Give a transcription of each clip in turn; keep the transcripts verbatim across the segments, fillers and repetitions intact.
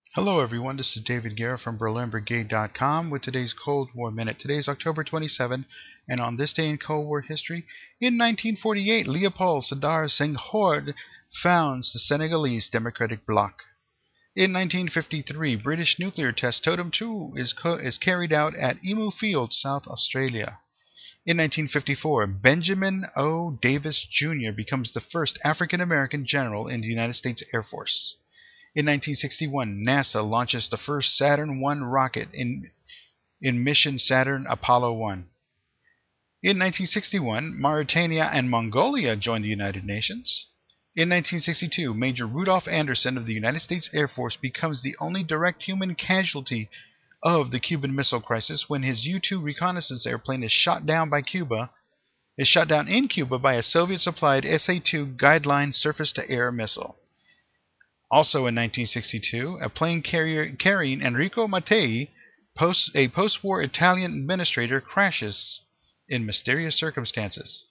Hello everyone, this is David Guerra from Berlin Brigade dot com with today's Cold War Minute. Today is October twenty-seventh, and on this day in Cold War history, in nineteen forty-eight, Leopold Sedar Senghor founds the Senegalese Democratic Bloc. In nineteen fifty-three, British nuclear test Totem two is, is carried out at Emu Field, South Australia. In nineteen fifty-four, Benjamin O. Davis Junior becomes the first African-American general in the United States Air Force. In nineteen sixty-one, NASA launches the first Saturn one rocket in, in mission Saturn Apollo one. In nineteen sixty-one, Mauritania and Mongolia join the United Nations. In nineteen sixty-two, Major Rudolph Anderson of the United States Air Force becomes the only direct human casualty of the Cuban Missile Crisis when his U two reconnaissance airplane is shot down by Cuba, is shot down in Cuba by a Soviet-supplied S A two Guideline surface-to-air missile. Also in nineteen sixty-two, a plane carrier carrying Enrico Mattei, post, a post-war Italian administrator, crashes in mysterious circumstances.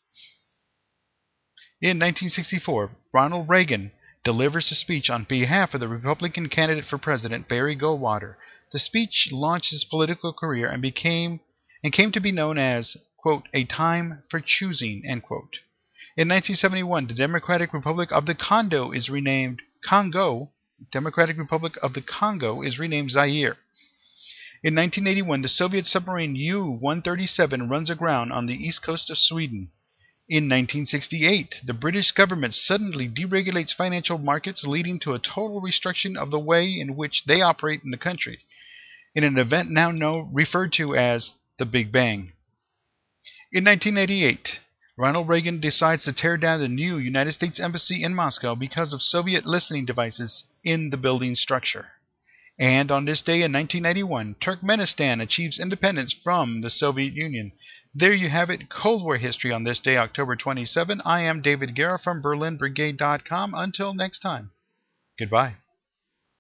In nineteen sixty-four, Ronald Reagan delivers a speech on behalf of the Republican candidate for president, Barry Goldwater. The speech launched his political career and became and came to be known as, quote, a time for choosing, end quote. In nineteen seventy-one, the Democratic Republic of the Congo is renamed Congo, Democratic Republic of the Congo is renamed Zaire. In nineteen eighty-one, the Soviet submarine U one thirty-seven runs aground on the east coast of Sweden. In nineteen sixty-eight, the British government suddenly deregulates financial markets, leading to a total restriction of the way in which they operate in the country, in an event now known, referred to as the Big Bang. In nineteen eighty-eight, Ronald Reagan decides to tear down the new United States Embassy in Moscow because of Soviet listening devices in the building structure. And on this day in nineteen ninety-one, Turkmenistan achieves independence from the Soviet Union. There you have it, Cold War history on this day, October twenty-seventh. I am David Guerra from Berlin Brigade dot com. Until next time, goodbye.